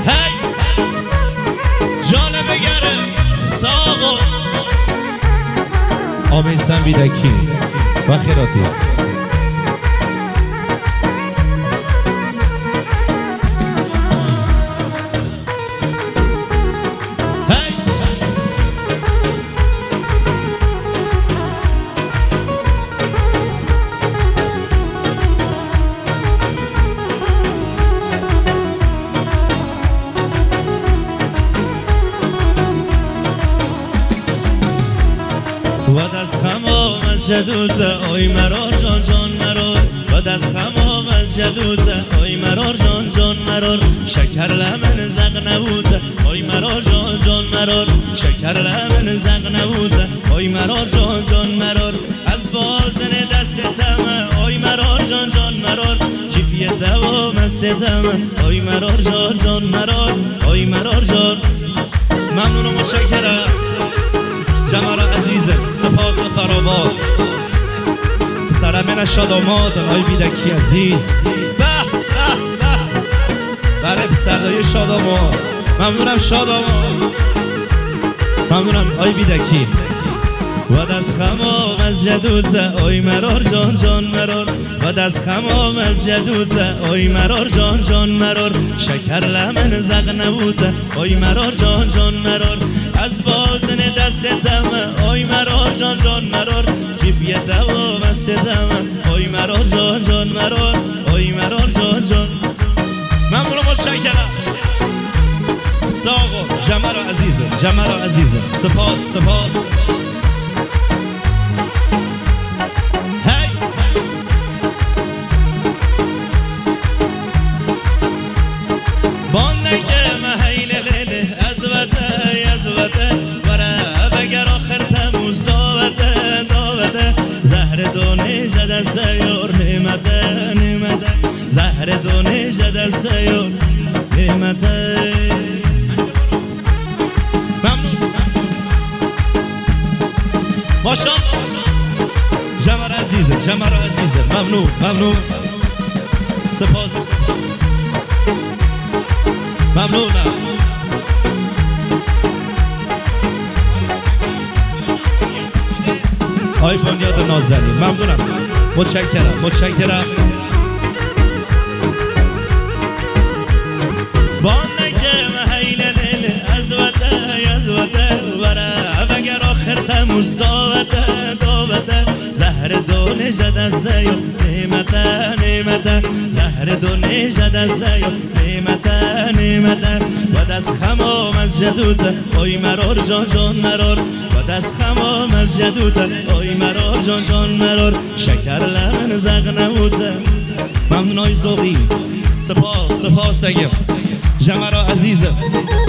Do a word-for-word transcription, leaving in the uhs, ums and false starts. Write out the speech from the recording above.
هی جان بگره ساقو آمیسن بیدکی و خیراتی و دست خمام از جدوزه آی مرار جان جان مرار و دست خمام از جدوزه آی مرار جان جان مرار شکر لمن زق نبوده آی مرار جان جان مرار شکر لمن زق نبوده آی مرار جان جان مرار از بازن دست دمه آی مرار جان جان مرار جیفی دوا مست دمه آی مرار جان جان مرار آی مرار جان ممنون و متشکرم جمال عزیزه سپاس فراوان سر من شاداماد آی بیدکی عزیز به به به بله پسردای شاداماد ممنونم شاداماد ممنونم آی بیدکی و دست خمام از جدوزه آی مرار جان جان مرار و دست خمام از جدوزه آی مرار جان جان مرار شکر لمن زق نبوده آی مرار جان جان مرار از بازن دست دمه آی مرار جان جان مرار کیفی دوا مست دمه آی مرار جان جان مرار آی مرار جان جان ممنون متشکرم ساقو جمال عزیزه جمال عزیزه سپاس سپاس سیار نعمته نعمته زهر دونه جد سیار نعمته ممنون ماشاءالله جمال عزیزه جمال عزیزه ممنون ممنون سپاس ممنونم آی بنیاد نازنین ممنونم متشکرم متشکرم بانکه هیله لیله از وده از وده وره وگر آخر تموز داوده داوده زهر دونه جد از دیو نعمته نعمته زهر دونه جد از دیو نعمته نعمته و دست خمام از جدوته آی مرار جان جان مرار دست خمام از جدوته آی مرار جان جان مرار شکر لمن زق نبوده ممنون آی زوقی سپاس سپاس دگم جمال عزیزه